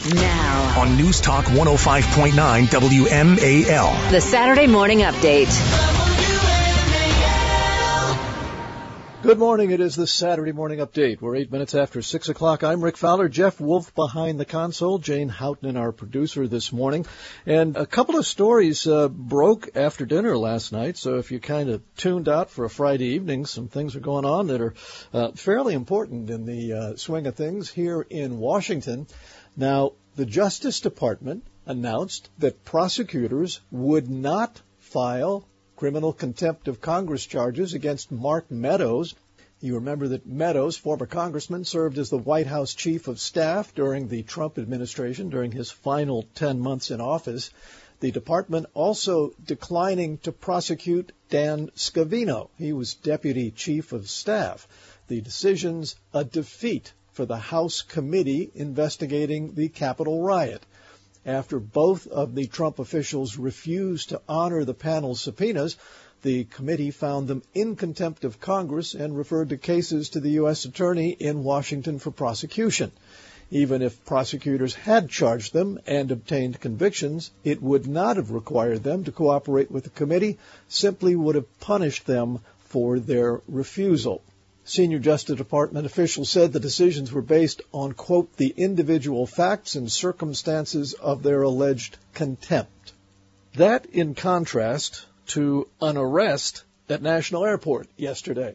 Now, on News Talk 105.9 WMAL. the Saturday Morning Update. Good morning. It is the Saturday Morning Update. We're 8 minutes after 6 o'clock. I'm Rick Fowler. Jeff Wolf behind the console. Jane Houghton, our producer this morning. And a couple of stories broke after dinner last night. So if you kind of tuned out for a Friday evening, some things are going on that are fairly important in the swing of things here in Washington. Now, the Justice Department announced that prosecutors would not file criminal contempt of Congress charges against Mark Meadows. You remember that Meadows, former congressman, served as the White House chief of staff during the Trump administration during his final 10 months in office. The department also declining to prosecute Dan Scavino. He was deputy chief of staff. The decision's a defeat for the House committee investigating the Capitol riot. After both of the Trump officials refused to honor the panel's subpoenas, the committee found them in contempt of Congress and referred the cases to the U.S. Attorney in Washington for prosecution. Even if prosecutors had charged them and obtained convictions, it would not have required them to cooperate with the committee, simply would have punished them for their refusal. Senior Justice Department officials said the decisions were based on, quote, the individual facts and circumstances of their alleged contempt. That in contrast to an arrest at National Airport yesterday.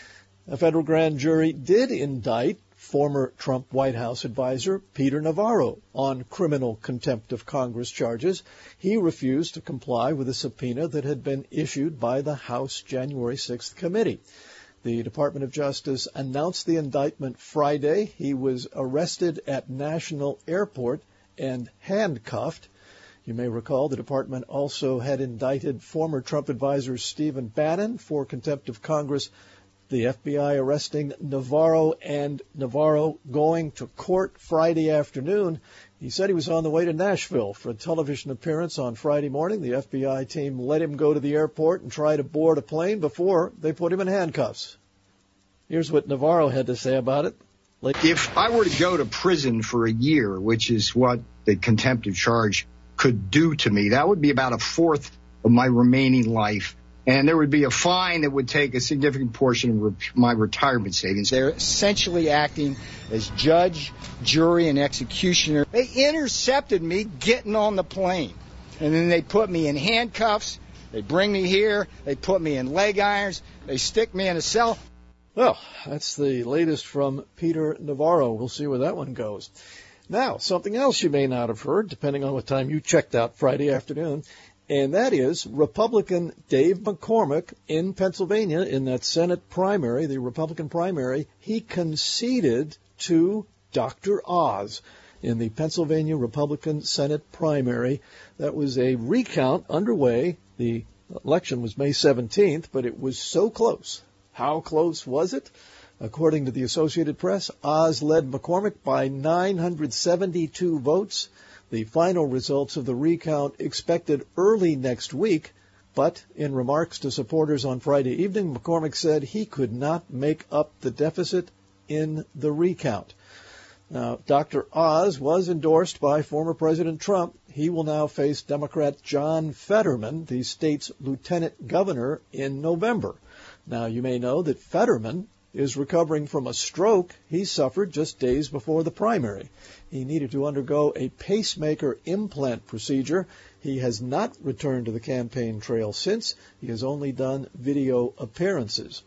A federal grand jury did indict former Trump White House advisor Peter Navarro on criminal contempt of Congress charges. He refused to comply with a subpoena that had been issued by the House January 6th committee. The Department of Justice announced the indictment Friday. He was arrested at National Airport and handcuffed. You may recall the department also had indicted former Trump advisor Stephen Bannon for contempt of Congress. The FBI arresting Navarro and Navarro going to court Friday afternoon. He said he was on the way to Nashville for a television appearance on Friday morning. The FBI team let him go to the airport and try to board a plane before they put him in handcuffs. Here's what Navarro had to say about it. If I were to go to prison for a year, which is what the contempt of charge could do to me, that would be about a fourth of my remaining life. And there would be a fine that would take a significant portion of my retirement savings. They're essentially acting as judge, jury, and executioner. They intercepted me getting on the plane. And then they put me in handcuffs. They bring me here. They put me in leg irons. They stick me in a cell. Well, that's the latest from Peter Navarro. We'll see where that one goes. Now, something else you may not have heard, depending on what time you checked out Friday afternoon, and that is Republican Dave McCormick in Pennsylvania in that Senate primary, the Republican primary. He conceded to Dr. Oz in the Pennsylvania Republican Senate primary. That was a recount underway. The election was May 17th, but it was so close. How close was it? According to the Associated Press, Oz led McCormick by 972 votes. The final results of the recount expected early next week, but in remarks to supporters on Friday evening, McCormick said he could not make up the deficit in the recount. Now, Dr. Oz was endorsed by former President Trump. He will now face Democrat John Fetterman, the state's lieutenant governor, in November. Now, you may know that Fetterman is recovering from a stroke he suffered just days before the primary. He needed to undergo a pacemaker implant procedure. He has not returned to the campaign trail since. He has only done video appearances.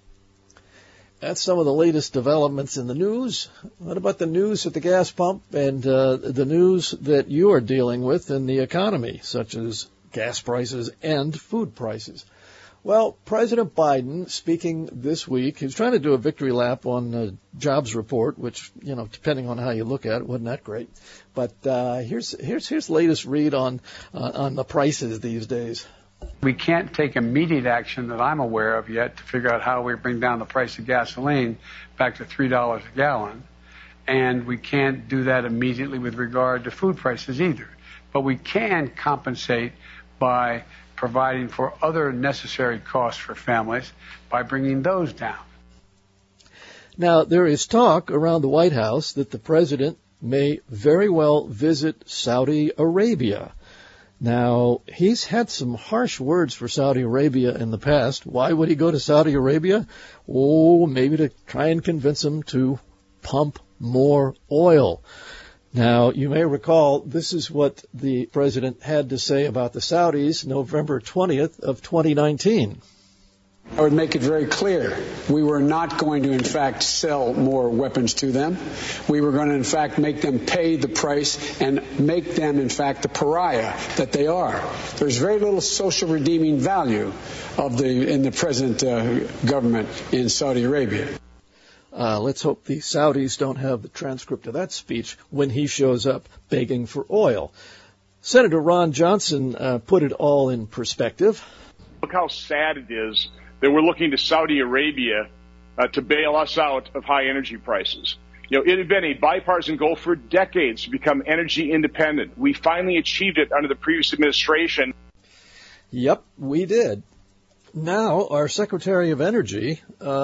That's some of the latest developments in the news. What about the news at the gas pump and the news that you are dealing with in the economy, such as gas prices and food prices? Well, President Biden, speaking this week, he's trying to do a victory lap on the jobs report, which, you know, depending on how you look at it, wasn't that great. But here's the latest read on the prices these days. We can't take immediate action that I'm aware of yet to figure out how we bring down the price of gasoline back to $3 a gallon. And we can't do that immediately with regard to food prices either. But we can compensate by providing for other necessary costs for families by bringing those down. Now, there is talk around the White House that the president may very well visit Saudi Arabia. Now, he's had some harsh words for Saudi Arabia in the past. Why would he go to Saudi Arabia? Oh, maybe to try and convince him to pump more oil. Now, you may recall this is what the president had to say about the Saudis November 20th of 2019. I would make it very clear we were not going to, in fact, sell more weapons to them. We were going to, in fact, make them pay the price and make them, in fact, the pariah that they are. There's very little social redeeming value in the present government in Saudi Arabia. Let's hope the Saudis don't have the transcript of that speech when he shows up begging for oil. Senator Ron Johnson put it all in perspective. Look how sad it is that we're looking to Saudi Arabia to bail us out of high energy prices. You know, it had been a bipartisan goal for decades to become energy independent. We finally achieved it under the previous administration. Yep, we did. Now, our Secretary of Energy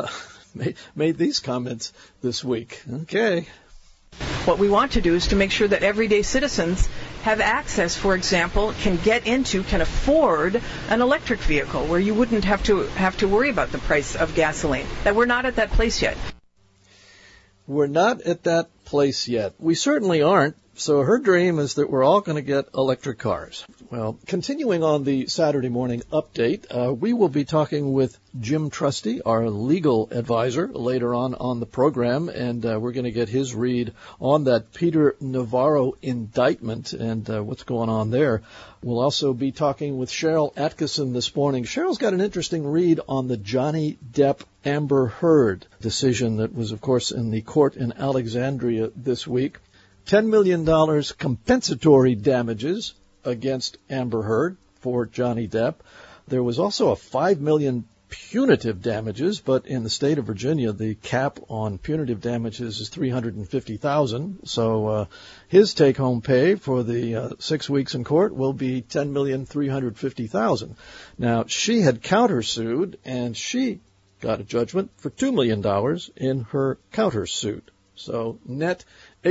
made these comments this week. Okay. What we want to do is to make sure that everyday citizens have access, for example, can afford an electric vehicle where you wouldn't have to worry about the price of gasoline. That we're not at that place yet. We're not at that place yet. We certainly aren't. So her dream is that we're all going to get electric cars. Well, continuing on the Saturday morning update, we will be talking with Jim Trusty, our legal advisor, later on the program, and we're going to get his read on that Peter Navarro indictment and what's going on there. We'll also be talking with Cheryl Atkinson this morning. Cheryl's got an interesting read on the Johnny Depp Amber Heard decision that was, of course, in the court in Alexandria this week. $10 million compensatory damages against Amber Heard for Johnny Depp. There was also a $5 million punitive damages, but in the state of Virginia, the cap on punitive damages is $350,000. So his take-home pay for the 6 weeks in court will be $10,350,000. Now, she had countersued, and she got a judgment for $2 million in her countersuit. So net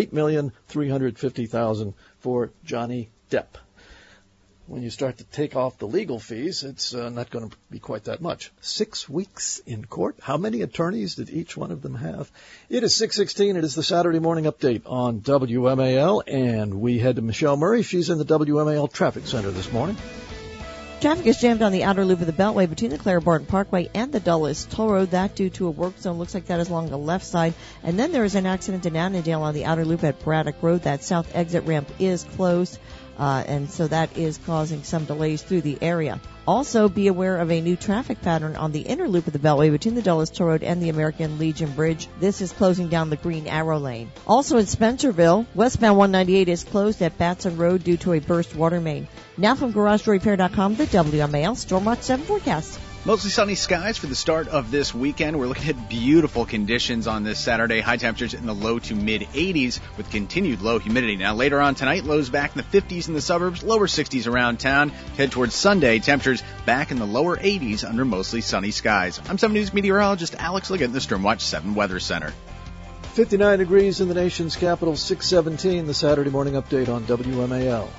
$8,350,000 for Johnny Depp. When you start to take off the legal fees, it's not going to be quite that much. 6 weeks in court. How many attorneys did each one of them have? It is 6:16. It is the Saturday morning update on WMAL, and we head to Michelle Murray. She's in the WMAL Traffic Center this morning. Traffic is jammed on the outer loop of the Beltway between the Claire Barton Parkway and the Dulles Toll Road. That due to a work zone. Looks like that is along the left side. And then there is an accident in Annandale on the outer loop at Braddock Road. That south exit ramp is closed, and so that is causing some delays through the area. Also, be aware of a new traffic pattern on the inner loop of the Beltway between the Dulles Toll Road and the American Legion Bridge. This is closing down the Green Arrow Lane. Also in Spencerville, westbound 198 is closed at Batson Road due to a burst water main. Now from GarageDoorRepair.com, the WMAL Stormwatch 7 forecast. Mostly sunny skies for the start of this weekend. We're looking at beautiful conditions on this Saturday. High temperatures in the low to mid 80s with continued low humidity. Now later on tonight, lows back in the 50s in the suburbs, lower 60s around town. Head towards Sunday, temperatures back in the lower 80s under mostly sunny skies. I'm 7 News meteorologist Alex Liggett in the Stormwatch 7 Weather Center. 59 degrees in the nation's capital, 6:17, the Saturday morning update on WMAL.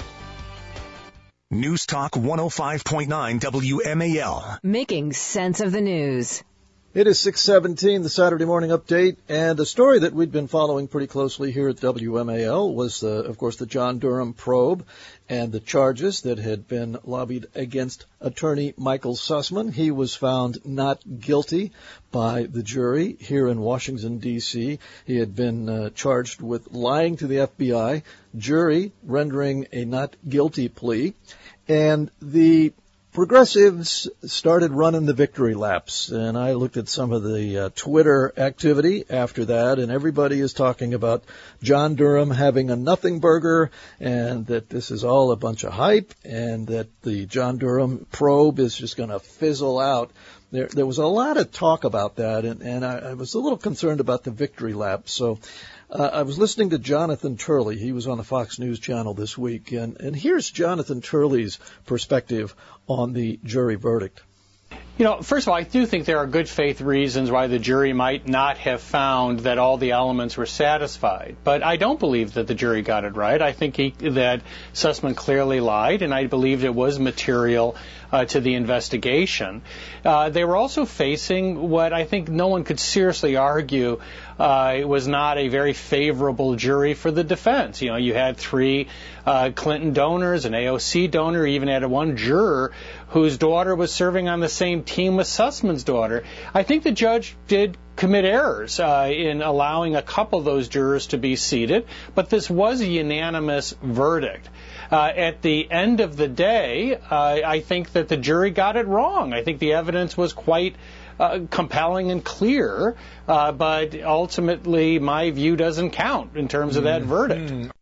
News Talk 105.9 WMAL. Making sense of the news. It is 6:17, the Saturday morning update, and a story that we'd been following pretty closely here at WMAL was, of course, the John Durham probe and the charges that had been lobbied against attorney Michael Sussman. He was found not guilty by the jury here in Washington, D.C. He had been charged with lying to the FBI, jury rendering a not guilty plea, and the progressives started running the victory laps, and I looked at some of the Twitter activity after that, and everybody is talking about John Durham having a nothing burger, and that this is all a bunch of hype, and that the John Durham probe is just going to fizzle out. There was a lot of talk about that, and I was a little concerned about the victory lap. So I was listening to Jonathan Turley. He was on the Fox News channel this week, and here's Jonathan Turley's perspective on the jury verdict. First of all, I do think there are good faith reasons why the jury might not have found that all the elements were satisfied. But I don't believe that the jury got it right. I think that Sussman clearly lied, and I believed it was material to the investigation. They were also facing what I think no one could seriously argue it was not a very favorable jury for the defense. You had 3 Clinton donors, an AOC donor, even had one juror whose daughter was serving on the same team with Sussman's daughter. I think the judge did commit errors in allowing a couple of those jurors to be seated, but this was a unanimous verdict. At the end of the day, I think that the jury got it wrong. I think the evidence was quite compelling and clear, but ultimately my view doesn't count in terms of that verdict.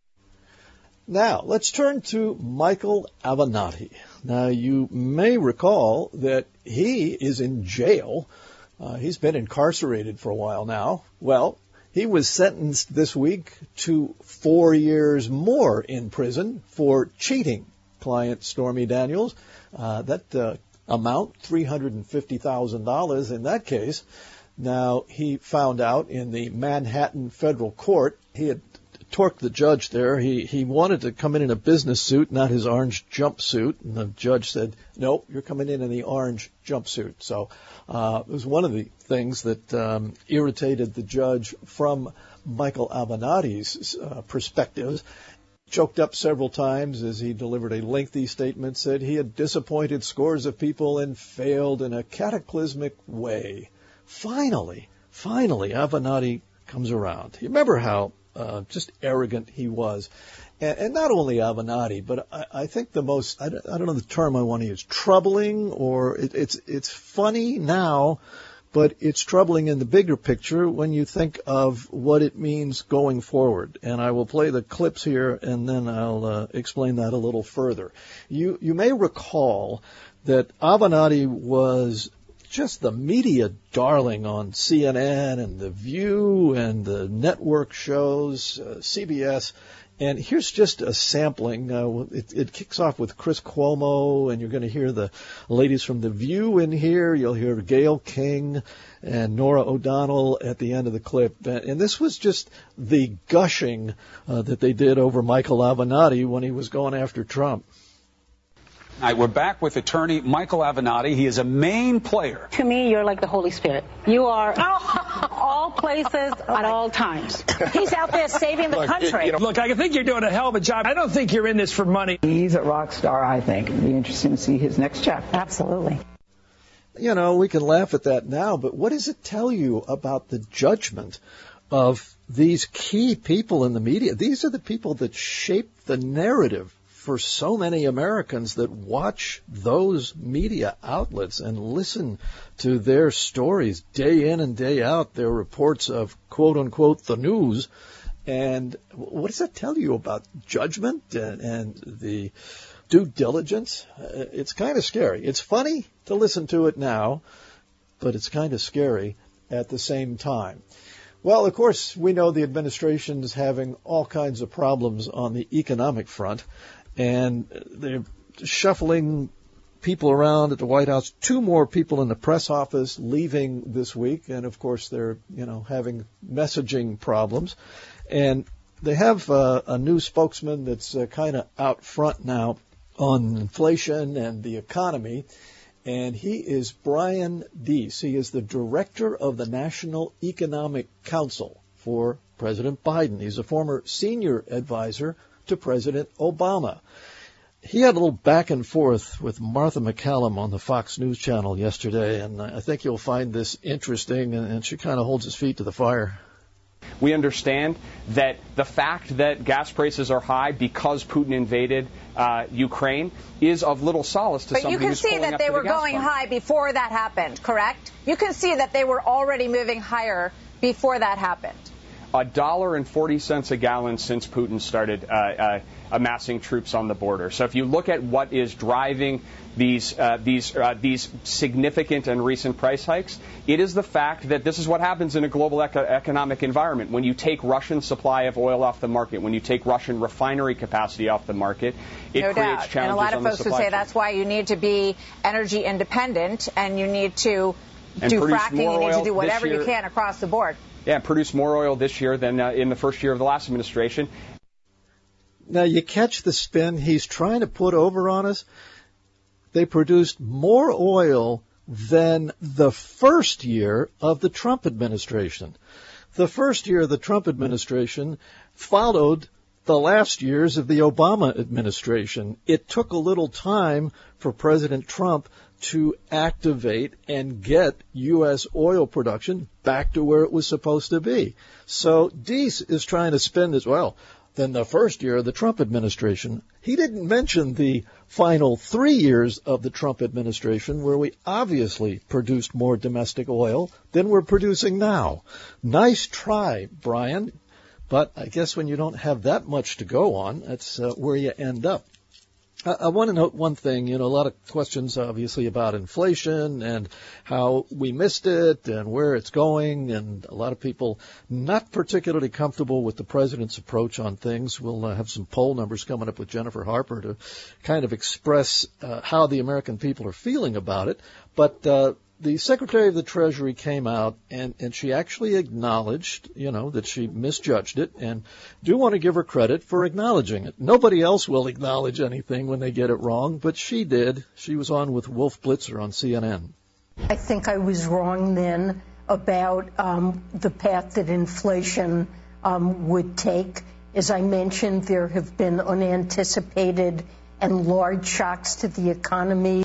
Now, let's turn to Michael Avenatti. Now, you may recall that he is in jail. He's been incarcerated for a while now. Well, he was sentenced this week to 4 years more in prison for cheating client Stormy Daniels. That amount, $350,000 in that case. Now, he found out in the Manhattan federal court, he had torqued the judge there. He wanted to come in a business suit, not his orange jumpsuit. And the judge said, nope, you're coming in the orange jumpsuit. So it was one of the things that irritated the judge from Michael Avenatti's perspectives. Choked up several times as he delivered a lengthy statement, said he had disappointed scores of people and failed in a cataclysmic way. Finally, Avenatti comes around. You remember how just arrogant he was. And not only Avenatti, but I think the most, I don't know the term I want to use, troubling, or it's funny now, but it's troubling in the bigger picture when you think of what it means going forward. And I will play the clips here, and then I'll explain that a little further. You may recall that Avenatti was just the media darling on CNN and The View and the network shows, CBS. And here's just a sampling. It kicks off with Chris Cuomo, and you're going to hear the ladies from The View in here. You'll hear Gayle King and Norah O'Donnell at the end of the clip. And this was just the gushing that they did over Michael Avenatti when he was going after Trump. All right, we're back with attorney Michael Avenatti. He is a main player. To me, you're like the Holy Spirit. You are all places at all times. He's out there saving the country. Look, I think you're doing a hell of a job. I don't think you're in this for money. He's a rock star, I think. It'd be interesting to see his next chapter. Absolutely. You know, we can laugh at that now, but what does it tell you about the judgment of these key people in the media? These are the people that shape the narrative for so many Americans that watch those media outlets and listen to their stories day in and day out, their reports of, quote unquote, the news. And what does that tell you about judgment and the due diligence? It's kind of scary. It's funny to listen to it now, but it's kind of scary at the same time. Well, of course, we know the administration is having all kinds of problems on the economic front. And they're shuffling people around at the White House. 2 more people in the press office leaving this week. And, of course, they're, having messaging problems. And they have a new spokesman that's kind of out front now on inflation and the economy. And he is Brian Deese. He is the director of the National Economic Council for President Biden. He's a former senior advisor to President Obama. He had a little back and forth with Martha McCallum on the Fox News Channel yesterday, and I think you'll find this interesting, and she kind of holds his feet to the fire. We understand that the fact that gas prices are high because Putin invaded Ukraine is of little solace to somebody who's pulling up to the gas pump. But you can see that they were going high before that happened, correct? You can see that they were already moving higher before that happened. $1.40 a gallon since Putin started amassing troops on the border. So if you look at what is driving these significant and recent price hikes, it is the fact that this is what happens in a global economic environment. When you take Russian supply of oil off the market, when you take Russian refinery capacity off the market, it creates challenges on the supply chain. And a lot of folks would say that's why you need to be energy independent and you need to do fracking, you need to do whatever you can across the board. Yeah, produce more oil this year than in the first year of the last administration. Now, you catch the spin he's trying to put over on us? They produced more oil than the first year of the Trump administration. The first year of the Trump administration followed the last years of the Obama administration. It took a little time for President Trump to activate and get U.S. oil production back to where it was supposed to be. So Deese is trying to spin as well. Than the first year of the Trump administration. He didn't mention the final 3 years of the Trump administration where we obviously produced more domestic oil than we're producing now. Nice try, Brian, but I guess when you don't have that much to go on, that's where you end up. I want to note one thing, a lot of questions obviously about inflation and how we missed it and where it's going, and a lot of people not particularly comfortable with the president's approach on things. We'll have some poll numbers coming up with Jennifer Harper to kind of express how the American people are feeling about it. But the Secretary of the Treasury came out and she actually acknowledged, that she misjudged it, and do want to give her credit for acknowledging it. Nobody else will acknowledge anything when they get it wrong, but she did. She was on with Wolf Blitzer on CNN. I think I was wrong then about the path that inflation would take. As I mentioned, there have been unanticipated and large shocks to the economy.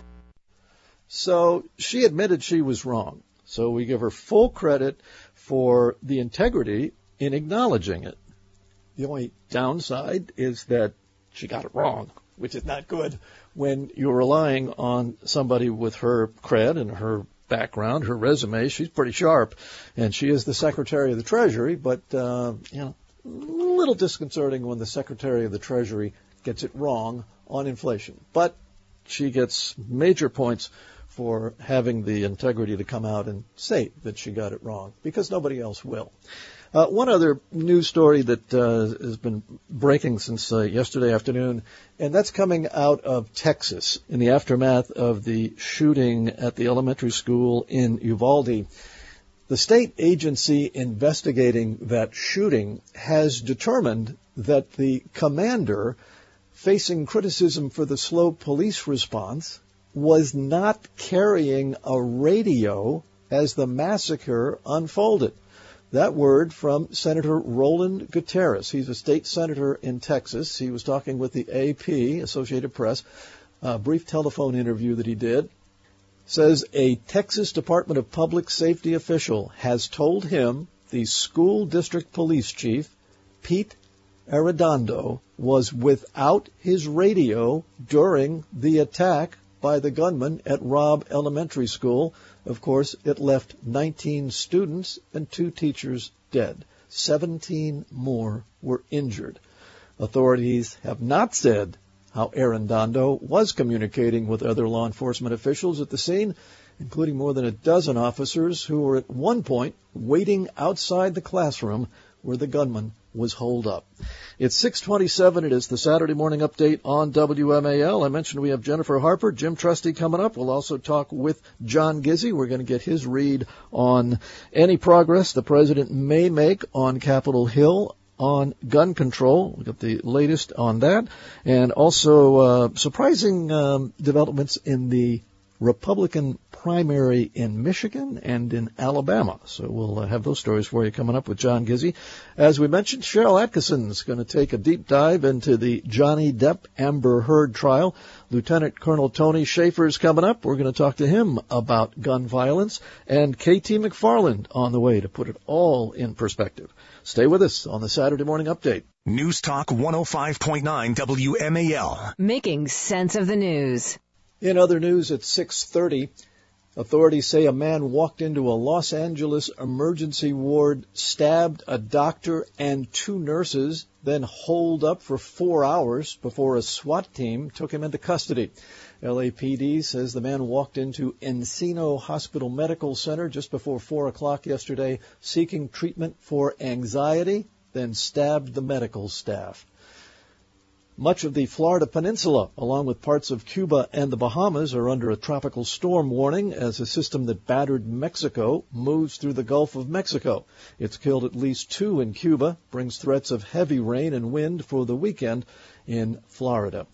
So she admitted she was wrong. So we give her full credit for the integrity in acknowledging it. The only downside is that she got it wrong, which is not good when you're relying on somebody with her cred and her background, her resume. She's pretty sharp, and she is the Secretary of the Treasury, but, a little disconcerting when the Secretary of the Treasury gets it wrong on inflation. But she gets major points for having the integrity to come out and say that she got it wrong, because nobody else will. One other news story that has been breaking since yesterday afternoon, and that's coming out of Texas in the aftermath of the shooting at the elementary school in Uvalde. The state agency investigating that shooting has determined that the commander, facing criticism for the slow police response, was not carrying a radio as the massacre unfolded. That word from Senator Roland Gutierrez. He's a state senator in Texas. He was talking with the AP, Associated Press, a brief telephone interview that he did. Says a Texas Department of Public Safety official has told him the school district police chief, Pete Arredondo, was without his radio during the attack by the gunman at Robb Elementary School. Of course, it left 19 students and 2 teachers dead. 17 more were injured. Authorities have not said how Arredondo was communicating with other law enforcement officials at the scene, including more than a dozen officers who were at one point waiting outside the classroom where the gunman was holed up. It's 6:27. It is the Saturday morning update on WMAL. I mentioned we have Jennifer Harper, Jim Trusty coming up. We'll also talk with John Gizzi. We're going to get his read on any progress the president may make on Capitol Hill on gun control. We'll get the latest on that. And also surprising developments in the Republican primary in Michigan and in Alabama. So we'll have those stories for you coming up with John Gizzi. As we mentioned, Cheryl Atkinson's going to take a deep dive into the Johnny Depp Amber Heard trial. Lieutenant Colonel Tony Schaefer's coming up. We're going to talk to him about gun violence. And KT McFarland on the way to put it all in perspective. Stay with us on the Saturday Morning Update. News Talk 105.9 WMAL. Making sense of the news. In other news at 6:30, Authorities say a man walked into a Los Angeles emergency ward, stabbed a doctor and 2 nurses, then holed up for 4 hours before a SWAT team took him into custody. LAPD says the man walked into Encino Hospital Medical Center just before 4 o'clock yesterday, seeking treatment for anxiety, then stabbed the medical staff. Much of the Florida Peninsula, along with parts of Cuba and the Bahamas, are under a tropical storm warning as a system that battered Mexico moves through the Gulf of Mexico. It's killed at least 2 in Cuba, brings threats of heavy rain and wind for the weekend in Florida.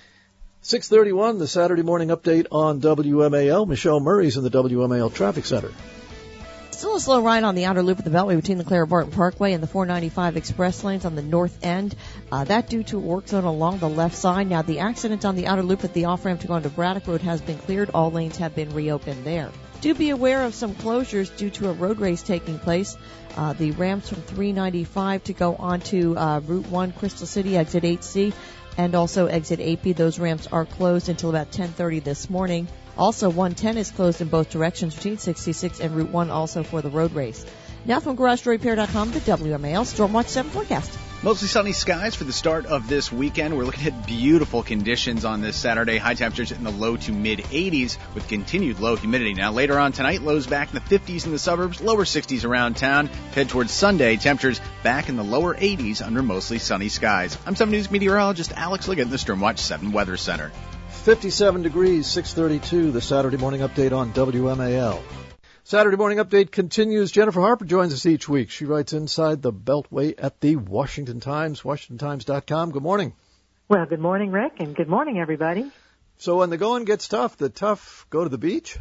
6:31, the Saturday morning update on WMAL. Michelle Murray's in the WMAL Traffic Center. Still a slow ride on the outer loop of the Beltway between the Clara Barton Parkway and the 495 express lanes on the north end. That due to a work zone along the left side. Now, the accident on the outer loop at the off-ramp to go onto Braddock Road has been cleared. All lanes have been reopened there. Do be aware of some closures due to a road race taking place. The ramps from 395 to go onto Route 1 Crystal City, exit 8C, and also exit 8B. Those ramps are closed until about 10:30 this morning. Also, 110 is closed in both directions between 66 and Route 1, also for the road race. Now from GarageDoorRepair.com, the WMAL Stormwatch 7 forecast. Mostly sunny skies for the start of this weekend. We're looking at beautiful conditions on this Saturday. High temperatures in the low to mid-80s with continued low humidity. Now later on tonight, lows back in the 50s in the suburbs, lower 60s around town. Head towards Sunday, temperatures back in the lower 80s under mostly sunny skies. I'm 7 News meteorologist Alex Liggett in the Stormwatch 7 Weather Center. 57 degrees, 6:32, the Saturday morning update on WMAL. Saturday morning update continues. Jennifer Harper joins us each week. She writes inside the Beltway at the Washington Times, WashingtonTimes.com. Good morning. Well, good morning, Rick, and good morning, everybody. So when the going gets tough, the tough go to the beach?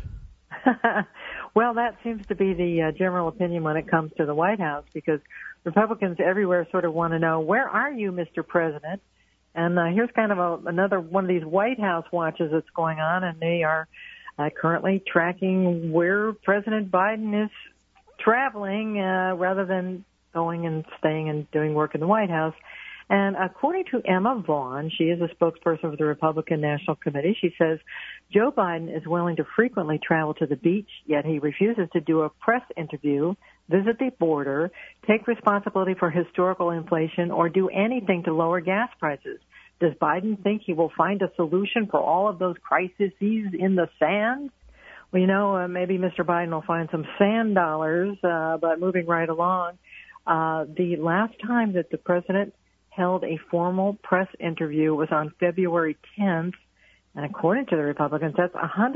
Well, that seems to be the general opinion when it comes to the White House, because Republicans everywhere sort of want to know, where are you, Mr. President? And here's kind of another one of these White House watches that's going on, and they are currently tracking where President Biden is traveling rather than going and staying and doing work in the White House. And according to Emma Vaughn, she is a spokesperson for the Republican National Committee, she says Joe Biden is willing to frequently travel to the beach, yet he refuses to do a press interview, visit the border, take responsibility for historical inflation, or do anything to lower gas prices. Does Biden think he will find a solution for all of those crises in the sand? Well, maybe Mr. Biden will find some sand dollars, but moving right along, the last time that the president held a formal press interview was on February 10th, and according to the Republicans, that's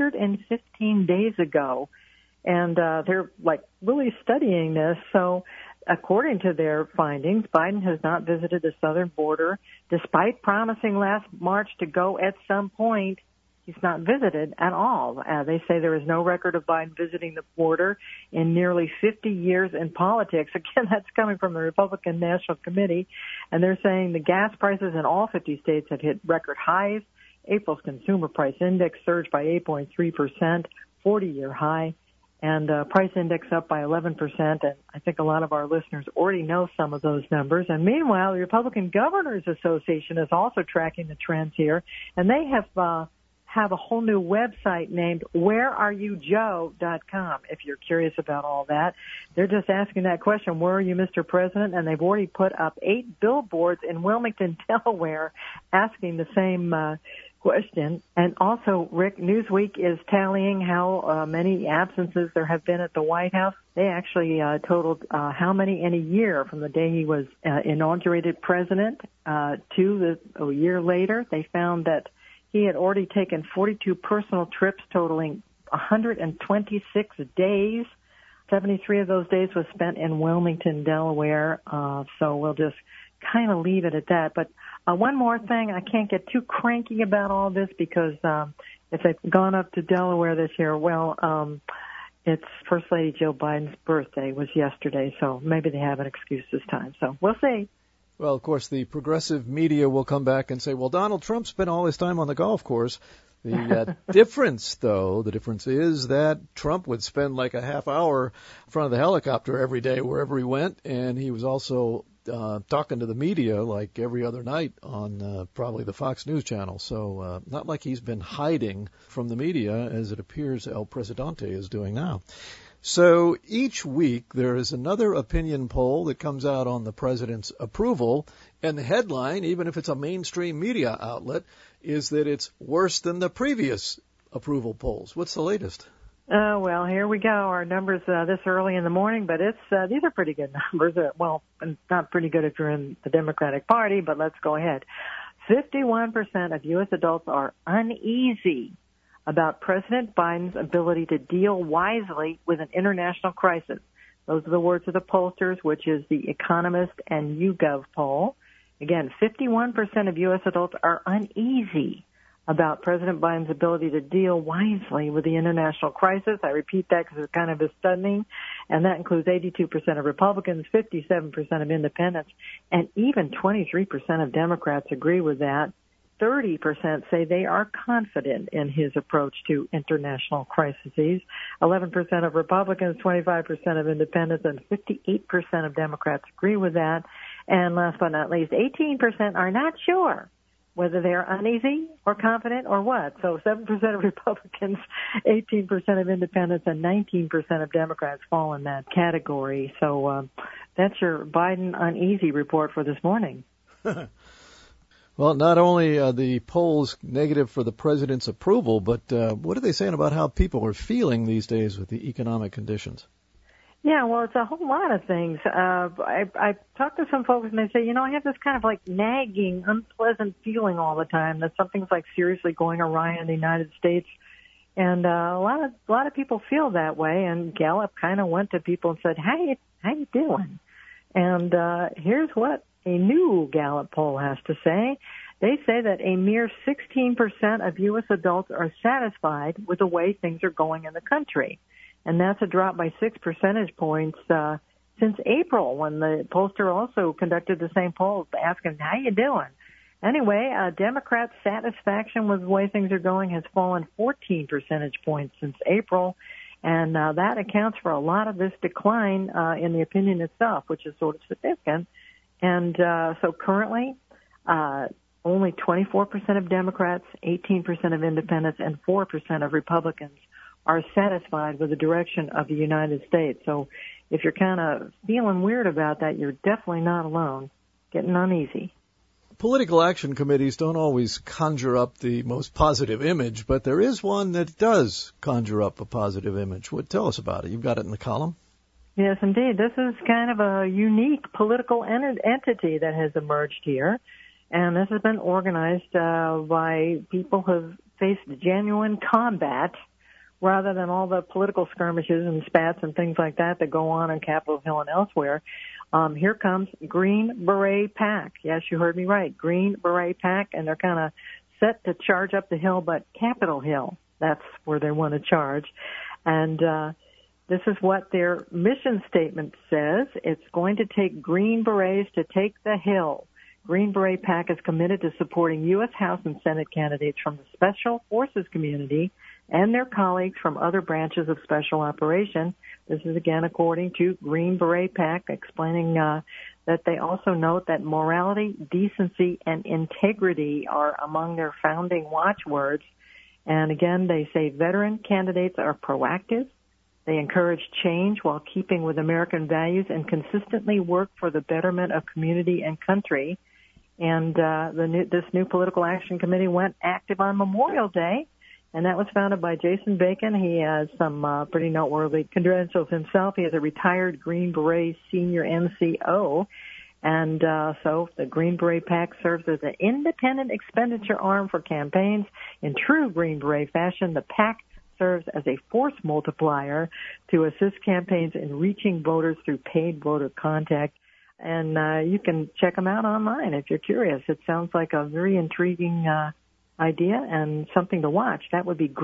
115 days ago. And they're really studying this. So according to their findings, Biden has not visited the southern border, despite promising last March to go at some point. He's not visited at all. They say there is no record of Biden visiting the border in nearly 50 years in politics. Again, that's coming from the Republican National Committee. And they're saying the gas prices in all 50 states have hit record highs. April's consumer price index surged by 8.3%, 40-year high. And price index up by 11%. And I think a lot of our listeners already know some of those numbers. And meanwhile, the Republican Governors Association is also tracking the trends here. And they have a whole new website named whereareyoujoe.com. If you're curious about all that, they're just asking that question, where are you, Mr. President? And they've already put up 8 billboards in Wilmington, Delaware, asking the same question. And also, Rick, Newsweek is tallying how many absences there have been at the White House. They actually totaled how many in a year from the day he was inaugurated president to a year later. They found that he had already taken 42 personal trips totaling 126 days. 73 of those days was spent in Wilmington, Delaware. So we'll just kind of leave it at that. But one more thing, I can't get too cranky about all this because if they've gone up to Delaware this year, it's First Lady Joe Biden's birthday was yesterday, so maybe they have an excuse this time. So we'll see. Well, of course, the progressive media will come back and say, well, Donald Trump spent all his time on the golf course. The difference is that Trump would spend like a half hour in front of the helicopter every day wherever he went, and he was also talking to the media like every other night on probably the Fox News channel. So not like he's been hiding from the media as it appears El Presidente is doing now. So each week there is another opinion poll that comes out on the president's approval, and the headline, even if it's a mainstream media outlet, is that it's worse than the previous approval polls. What's the latest? Well, here we go. Our numbers this early in the morning, but these are pretty good numbers. Well, not pretty good if you're in the Democratic Party, but let's go ahead. 51% of U.S. adults are uneasy about President Biden's ability to deal wisely with an international crisis. Those are the words of the pollsters, which is the Economist and YouGov poll. Again, 51% of U.S. adults are uneasy about President Biden's ability to deal wisely with the international crisis. I repeat that because it's kind of stunning. And that includes 82% of Republicans, 57% of independents, and even 23% of Democrats agree with that. 30% say they are confident in his approach to international crises. 11% of Republicans, 25% of independents, and 58% of Democrats agree with that. And last but not least, 18% are not sure whether they're uneasy or confident or what. So 7% of Republicans, 18% of independents, and 19% of Democrats fall in that category. So that's your Biden uneasy report for this morning. Well, not only are the polls negative for the president's approval, but what are they saying about how people are feeling these days with the economic conditions? Yeah, well, it's a whole lot of things. I talked to some folks and they say, I have this kind of like nagging, unpleasant feeling all the time that something's like seriously going awry in the United States. And a lot of people feel that way. And Gallup kind of went to people and said, "Hey, how you doing?" And here's what a new Gallup poll has to say. They say that a mere 16% of U.S. adults are satisfied with the way things are going in the country. And that's a drop by 6 percentage points since April, when the pollster also conducted the same poll asking, how you doing? Anyway, Democrats' satisfaction with the way things are going has fallen 14 percentage points since April. And that accounts for a lot of this decline in the opinion itself, which is sort of significant. And so currently, only 24% of Democrats, 18% of independents, and 4% of Republicans are satisfied with the direction of the United States. So if you're kind of feeling weird about that, you're definitely not alone, getting uneasy. Political action committees don't always conjure up the most positive image, but there is one that does conjure up a positive image. Tell us about it. You've got it in the column. Yes, indeed. This is kind of a unique political entity that has emerged here, and this has been organized by people who have faced genuine combat rather than all the political skirmishes and spats and things like that go on Capitol Hill and elsewhere. Here comes Green Beret PAC. Yes, you heard me right. Green Beret PAC, and they're kind of set to charge up the hill, but Capitol Hill, that's where they want to charge. And this is what their mission statement says. It's going to take Green Berets to take the hill. Green Beret PAC is committed to supporting U.S. House and Senate candidates from the Special Forces community and their colleagues from other branches of special operation. This is again according to Green Beret PAC, explaining that they also note that morality, decency, and integrity are among their founding watchwords. And again, they say veteran candidates are proactive. They encourage change while keeping with American values and consistently work for the betterment of community and country. And this new political action committee went active on Memorial Day, and that was founded by Jason Bacon. He has some pretty noteworthy credentials himself. He is a retired Green Beret senior NCO. And so the Green Beret PAC serves as an independent expenditure arm for campaigns. In true Green Beret fashion, the PAC serves as a force multiplier to assist campaigns in reaching voters through paid voter contact. And you can check them out online if you're curious. It sounds like a very intriguing idea and something to watch. That would be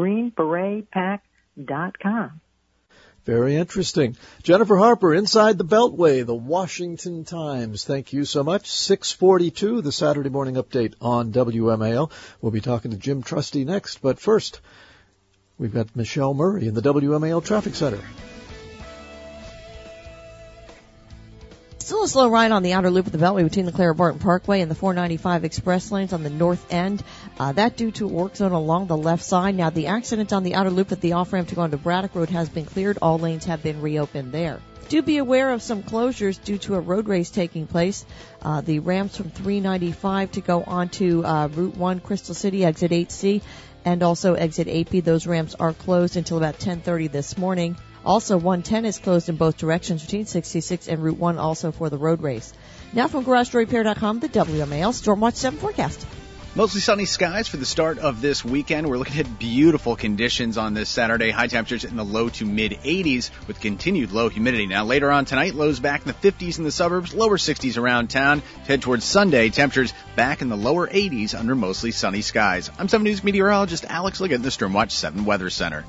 greenberetpac.com. Very interesting. Jennifer Harper, Inside the Beltway, the Washington Times. Thank you so much. 6:42, the Saturday morning update on WMAL. We'll be talking to Jim Trusty next, but first, we've got Michelle Murray in the WMAL Traffic Center. Still a slow ride on the outer loop of the Beltway between the Clara Barton Parkway and the 495 express lanes on the north end. That due to a work zone along the left side. Now, the accident on the outer loop at the off-ramp to go onto Braddock Road has been cleared. All lanes have been reopened there. Do be aware of some closures due to a road race taking place. The ramps from 395 to go onto Route 1, Crystal City, exit 8C, and also exit 8B. Those ramps are closed until about 10:30 this morning. Also, 110 is closed in both directions between 66 and Route 1, also for the road race. Now from GarageDoorRepair.com, the WMAL Stormwatch 7 forecast. Mostly sunny skies for the start of this weekend. We're looking at beautiful conditions on this Saturday. High temperatures in the low to mid 80s with continued low humidity. Now later on tonight, lows back in the 50s in the suburbs, lower 60s around town. Head towards Sunday, temperatures back in the lower 80s under mostly sunny skies. I'm 7 News meteorologist Alex Liggett in the Stormwatch 7 Weather Center.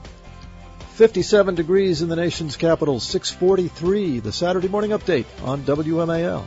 57 degrees in the nation's capital, 6:43, the Saturday morning update on WMAL.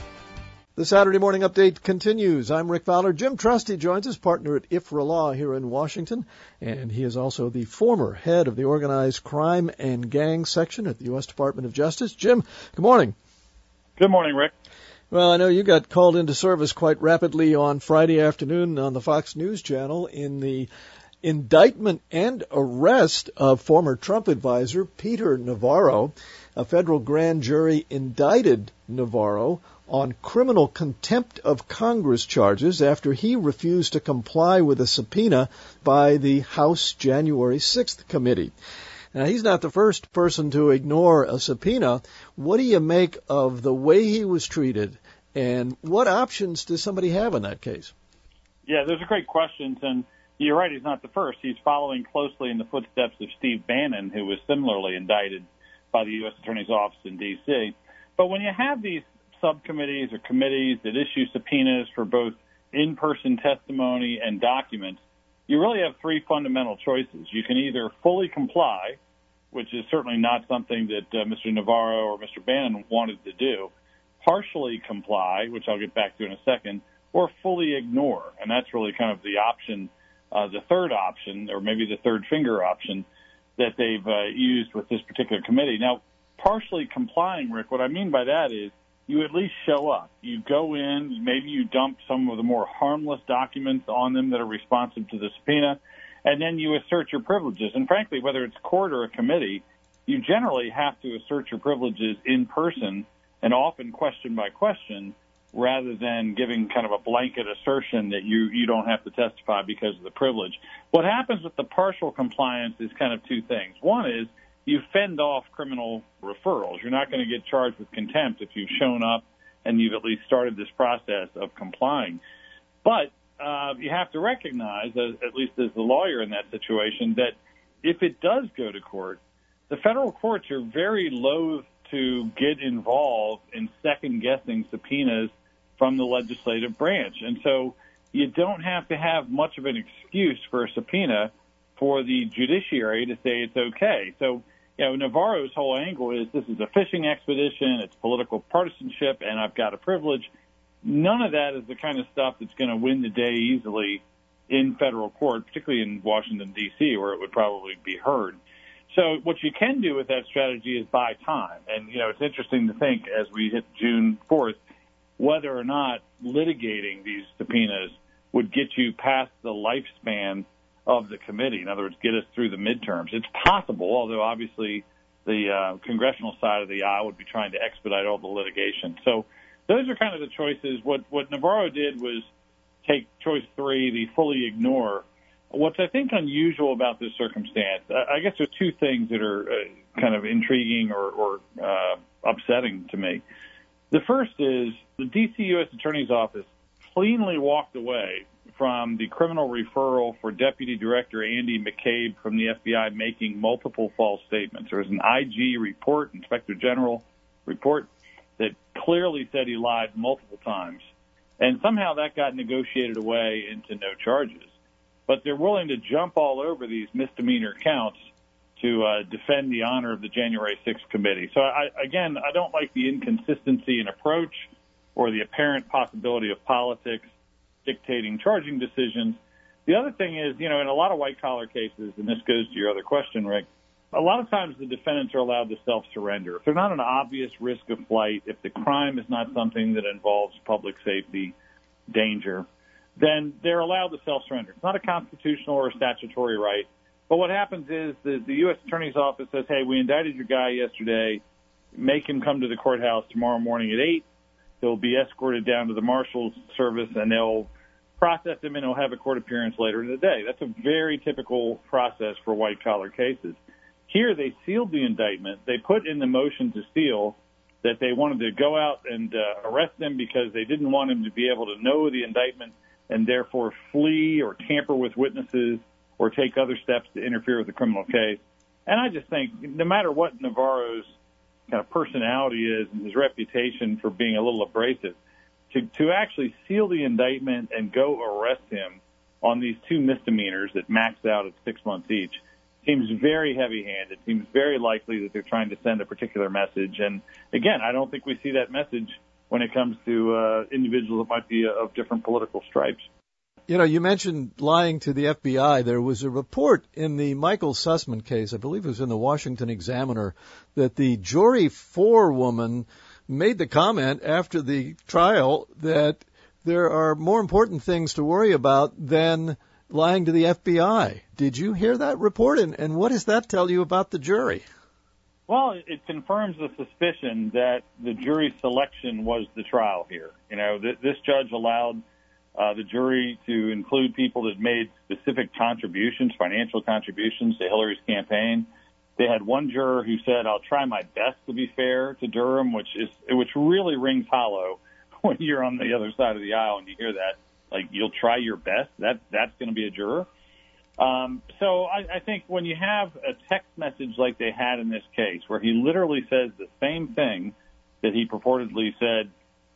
The Saturday morning update continues. I'm Rick Fowler. Jim Trusty joins us, partner at IFRA Law here in Washington, and he is also the former head of the Organized Crime and Gang Section at the U.S. Department of Justice. Jim, good morning. Good morning, Rick. Well, I know you got called into service quite rapidly on Friday afternoon on the Fox News Channel in the indictment and arrest of former Trump advisor Peter Navarro. A federal grand jury indicted Navarro on criminal contempt of Congress charges after he refused to comply with a subpoena by the House January 6th committee. Now, he's not the first person to ignore a subpoena. What do you make of the way he was treated, and what options does somebody have in that case? Yeah, those are great questions, and you're right, he's not the first. He's following closely in the footsteps of Steve Bannon, who was similarly indicted by the U.S. Attorney's Office in D.C. But when you have these subcommittees or committees that issue subpoenas for both in-person testimony and documents, you really have three fundamental choices. You can either fully comply, which is certainly not something that Mr. Navarro or Mr. Bannon wanted to do, partially comply, which I'll get back to in a second, or fully ignore. And that's really kind of the option, the third option, or maybe the third finger option that they've used with this particular committee. Now, partially complying, Rick, what I mean by that is you at least show up. You go in, maybe you dump some of the more harmless documents on them that are responsive to the subpoena, and then you assert your privileges. And frankly, whether it's court or a committee, you generally have to assert your privileges in person and often question by question, rather than giving kind of a blanket assertion that you don't have to testify because of the privilege. What happens with the partial compliance is kind of two things. One is you fend off criminal referrals. You're not going to get charged with contempt if you've shown up and you've at least started this process of complying. But you have to recognize, at least as the lawyer in that situation, that if it does go to court, the federal courts are very loath to get involved in second-guessing subpoenas from the legislative branch. And so you don't have to have much of an excuse for a subpoena for the judiciary to say it's okay. So, Navarro's whole angle is this is a fishing expedition, it's political partisanship, and I've got a privilege. None of that is the kind of stuff that's going to win the day easily in federal court, particularly in Washington, D.C., where it would probably be heard. So what you can do with that strategy is buy time. And, it's interesting to think as we hit June 4th, whether or not litigating these subpoenas would get you past the lifespan of the committee. In other words, get us through the midterms. It's possible, although obviously the congressional side of the aisle would be trying to expedite all the litigation. So those are kind of the choices. What Navarro did was take choice three, the fully ignore. What's, I think, unusual about this circumstance, I guess there's two things that are kind of intriguing or upsetting to me. The first is the D.C. U.S. Attorney's Office cleanly walked away from the criminal referral for Deputy Director Andy McCabe from the FBI making multiple false statements. There was an IG report, Inspector General report, that clearly said he lied multiple times. And somehow that got negotiated away into no charges. But they're willing to jump all over these misdemeanor counts to defend the honor of the January 6th committee. So, I don't like the inconsistency in approach or the apparent possibility of politics dictating charging decisions. The other thing is, in a lot of white-collar cases, and this goes to your other question, Rick, A lot of times the defendants are allowed to self-surrender. If they're not an obvious risk of flight, if the crime is not something that involves public safety danger, then they're allowed to self-surrender. It's not a constitutional or a statutory right. But what happens is the U.S. Attorney's Office says, hey, we indicted your guy yesterday. Make him come to the courthouse tomorrow morning at 8. He'll be escorted down to the Marshal's service, and they'll process him, and he'll have a court appearance later in the day. That's a very typical process for white-collar cases. Here, they sealed the indictment. They put in the motion to seal that they wanted to go out and arrest him because they didn't want him to be able to know the indictment and therefore flee or tamper with witnesses or take other steps to interfere with the criminal case. And I just think no matter what Navarro's kind of personality is and his reputation for being a little abrasive, to actually seal the indictment and go arrest him on these two misdemeanors that max out at 6 months each seems very heavy-handed, seems very likely that they're trying to send a particular message. And, again, I don't think we see that message when it comes to individuals that might be of different political stripes. You know, you mentioned lying to the FBI. There was a report in the Michael Sussman case, I believe it was in the Washington Examiner, that the jury forewoman made the comment after the trial that there are more important things to worry about than lying to the FBI. Did you hear that report, and what does that tell you about the jury? Well, it confirms the suspicion that the jury selection was the trial here. You know, this judge allowed the jury to include people that made specific contributions, financial contributions to Hillary's campaign. They had one juror who said, "I'll try my best to be fair to Durham," which really rings hollow when you're on the other side of the aisle and you hear that. Like, you'll try your best. That's going to be a juror. So I think when you have a text message like they had in this case, where he literally says the same thing that he purportedly said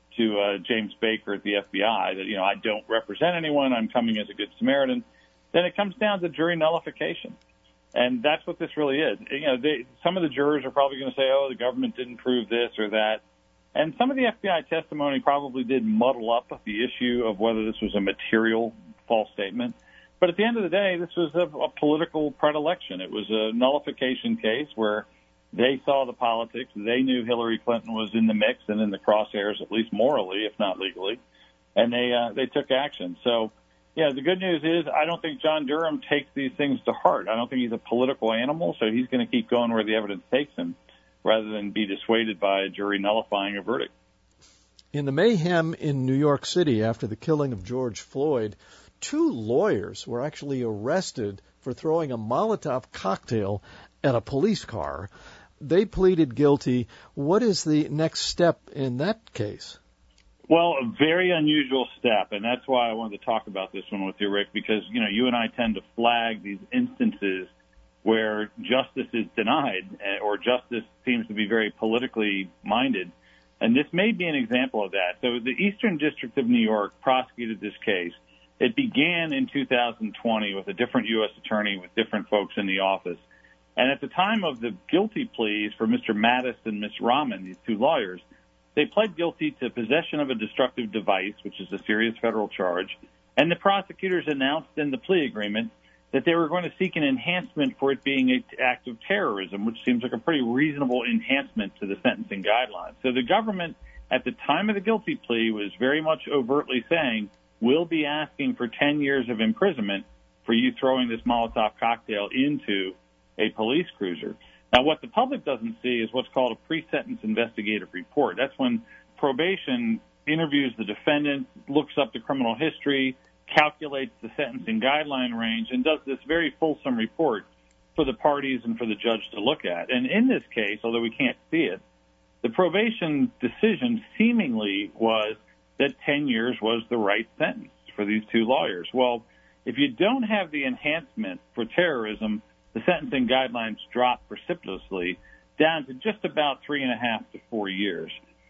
to James Baker at the FBI, that, you know, I don't represent anyone, I'm coming as a good Samaritan, then it comes down to jury nullification. And that's what this really is. You know, some of the jurors are probably going to say, oh, the government didn't prove this or that. And some of the FBI testimony probably did muddle up the issue of whether this was a material false statement. But at the end of the day, this was a political predilection. It was a nullification case where they saw the politics. They knew Hillary Clinton was in the mix and in the crosshairs, at least morally, if not legally. And they took action. So, yeah, the good news is I don't think John Durham takes these things to heart. I don't think he's a political animal, so he's going to keep going where the evidence takes him, rather than be dissuaded by a jury nullifying a verdict. In the mayhem in New York City after the killing of George Floyd, 2 lawyers were actually arrested for throwing a Molotov cocktail at a police car. They pleaded guilty. What is the next step in that case? Well, a very unusual step, and that's why I wanted to talk about this one with you, Rick, because, you know, you and I tend to flag these instances where justice is denied or justice seems to be very politically minded. And this may be an example of that. So the Eastern District of New York prosecuted this case. It began in 2020 with a different U.S. attorney with different folks in the office. And at the time of the guilty pleas for Mr. Mattis and Ms. Rahman, these 2 lawyers, they pled guilty to possession of a destructive device, which is a serious federal charge. And the prosecutors announced in the plea agreement that they were going to seek an enhancement for it being an act of terrorism, which seems like a pretty reasonable enhancement to the sentencing guidelines. So the government, at the time of the guilty plea, was very much overtly saying, we'll be asking for 10 years of imprisonment for you throwing this Molotov cocktail into a police cruiser. Now, what the public doesn't see is what's called a pre-sentence investigative report. That's when probation interviews the defendant, looks up the criminal history, calculates the sentencing guideline range, and does this very fulsome report for the parties and for the judge to look at. And in this case, although we can't see it, the probation decision seemingly was that 10 years was the right sentence for these 2 lawyers. Well, if you don't have the enhancement for terrorism, the sentencing guidelines drop precipitously down to just about 3.5 to 4 years.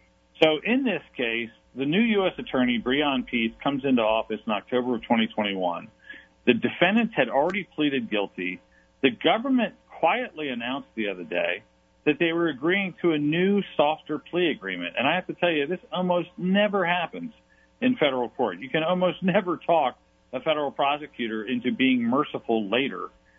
So in this case, the new U.S. attorney, Breon Peace, comes into office in October of 2021. The defendants had already pleaded guilty. The government quietly announced the other day that they were agreeing to a new, softer plea agreement. And I have to tell you, this almost never happens in federal court. You can almost never talk a federal prosecutor into being merciful later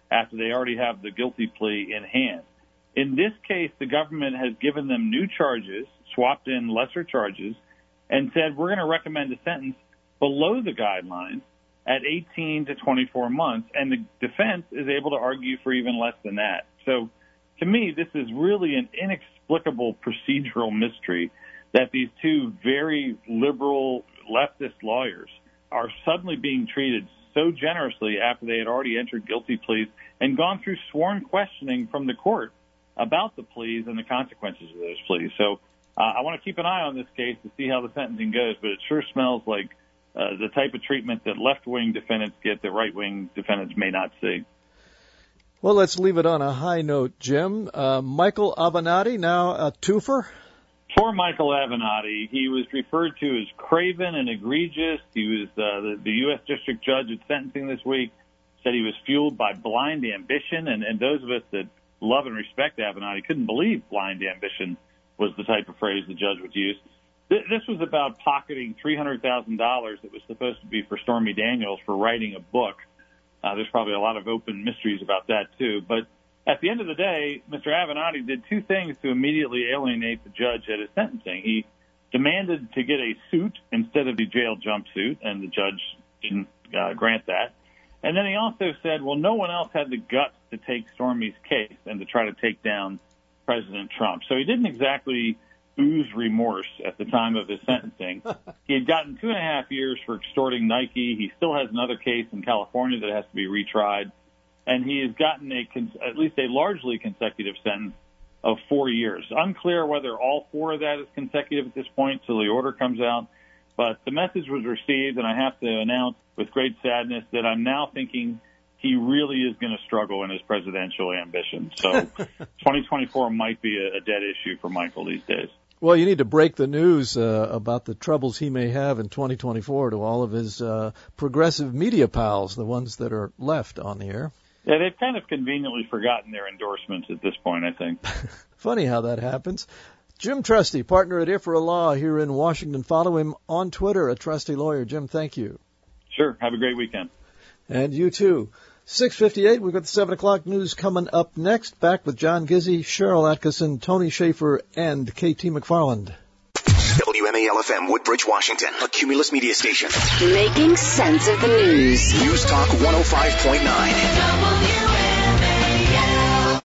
after they already have the guilty plea in hand. In this case, the government has given them new charges, swapped in lesser charges, and said we're going to recommend a sentence below the guidelines at 18 to 24 months, and the defense is able to argue for even less than that. So to me, this is really an inexplicable procedural mystery that these two very liberal leftist lawyers are suddenly being treated so generously after they had already entered guilty pleas and gone through sworn questioning from the court about the pleas and the consequences of those pleas. So I want to keep an eye on this case to see how the sentencing goes, but it sure smells like the type of treatment that left-wing defendants get that right-wing defendants may not see. Well, let's leave it on a high note, Jim. Michael Avenatti, now a twofer? Poor Michael Avenatti. He was referred to as craven and egregious. He was the U.S. District Judge at sentencing this week said he was fueled by blind ambition, and those of us that love and respect Avenatti couldn't believe blind ambition was the type of phrase the judge would use. This was about pocketing $300,000 that was supposed to be for Stormy Daniels for writing a book. There's probably a lot of open mysteries about that, too. But at the end of the day, Mr. Avenatti did two things to immediately alienate the judge at his sentencing. He demanded to get a suit instead of the jail jumpsuit, and the judge didn't grant that. And then he also said, well, no one else had the guts to take Stormy's case and to try to take down President Trump. So he didn't exactly ooze remorse at the time of his sentencing. He had gotten 2.5 years for extorting Nike. He still has another case in California that has to be retried. And he has gotten at least a largely consecutive sentence of 4 years. Unclear whether all 4 of that is consecutive at this point till the order comes out. But the message was received, and I have to announce with great sadness that I'm now thinking he really is going to struggle in his presidential ambition. So 2024 might be a dead issue for Michael these days. Well, you need to break the news about the troubles he may have in 2024 to all of his progressive media pals, the ones that are left on the air. Yeah, they've kind of conveniently forgotten their endorsements at this point, I think. Funny how that happens. Jim Trusty, partner at IFRA Law here in Washington. Follow him on Twitter at Trusty Lawyer. Jim, thank you. Sure. Have a great weekend. And you too. 6:58, we've got the 7 o'clock news coming up next. Back with John Gizzi, Cheryl Atkinson, Tony Schaefer, and KT McFarland. WMAL-FM, Woodbridge, Washington, a Cumulus media station. Making sense of the news. News Talk 105.9.